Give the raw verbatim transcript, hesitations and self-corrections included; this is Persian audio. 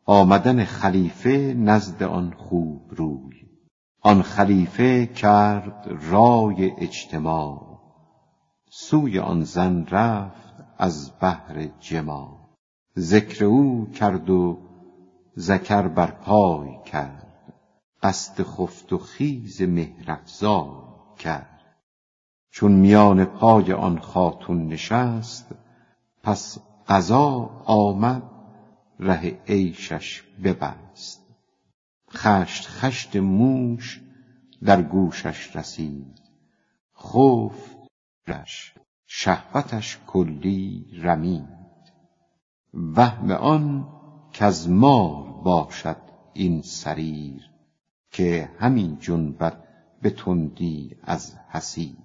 آمدن خلیفه نزد آن خوب روی. آن خلیفه کرد رای اجتماع، سوی آن زن رفت از بهر جماع. ذکر او کرد و ذکر بر پای کرد، قصد خفت و خیز مهرافزای کرد. چون میان پای آن خاتون نشست، پس قضا آمد ره عیشش ببست. خشت خشت موش در گوشش رسید، خفت رش شهوتش کلی رمید. وهم آن کز مار باشد این سریر، که همی جنبد به تندی از حصیر.